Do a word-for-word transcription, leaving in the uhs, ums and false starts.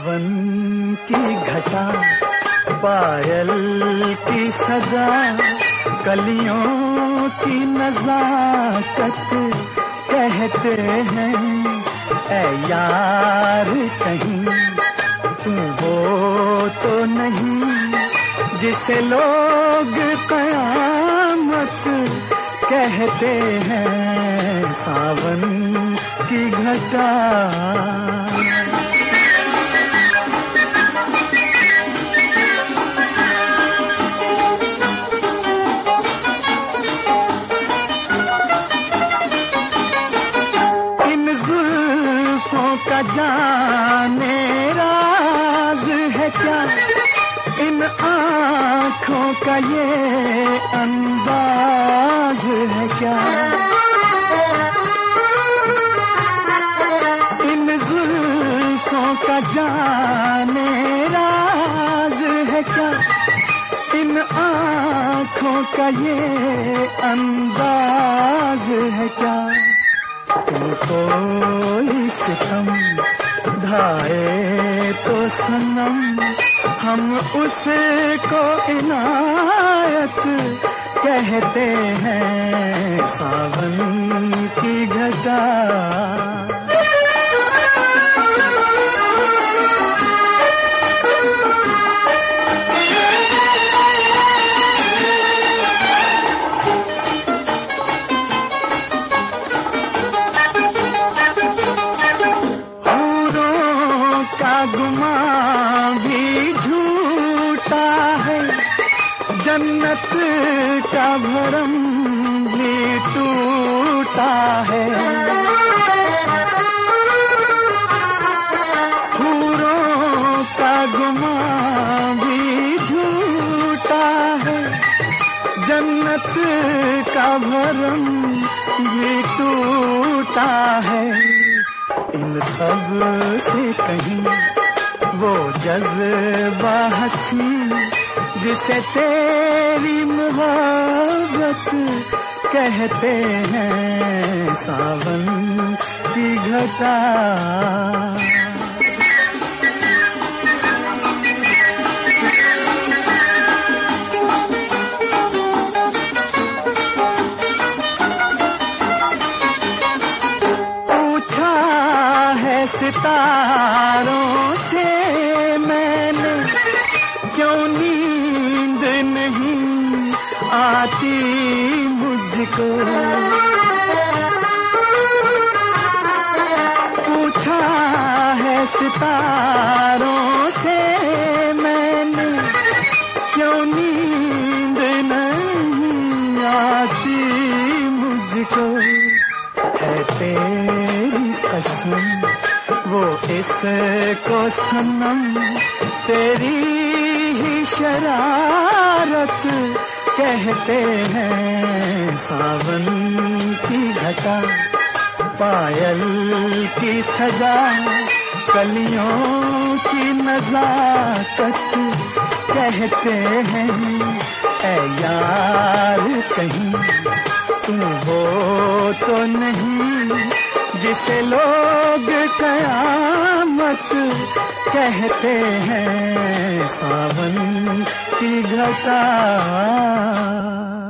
सावन की घटा, पायल की सदा, कलियों की नजाकत कहते हैं। ऐ यार कहीं तू वो तो नहीं जिसे लोग कयामत कहते हैं। सावन की घटा का जाने राज है क्या, इन आँखों का ये अंदाज है क्या। इन जुल्फों का जाने राज है क्या, इन आँखों का ये अंदाज है क्या। कोई सितम ढाए तो सनम, हम उसे को इनायत कहते हैं। सावन की घटा गुमां भी झूठा है, जन्नत का भरम भी टूटा है। हूरों का गुमां भी झूठा है, जन्नत का भरम भी टूटा है। इन सब से कहीं वो जज्बा हसी जिसे तेरी मोहब्बत कहते हैं। सावन की घटा सितारों से मैंने, क्यों नींद नहीं आती मुझको। पूछा है सितारों से मैंने, क्यों नींद नहीं आती मुझको। है तेरी कसम वो इसको सनम, तेरी ही शरारत कहते हैं। सावन की घटा, पायल की सजा, कलियों की नजाकत कहते हैं। ऐ यार कहीं तू वो तो नहीं जिसे लोग कयामत कहते हैं। सावन की घटा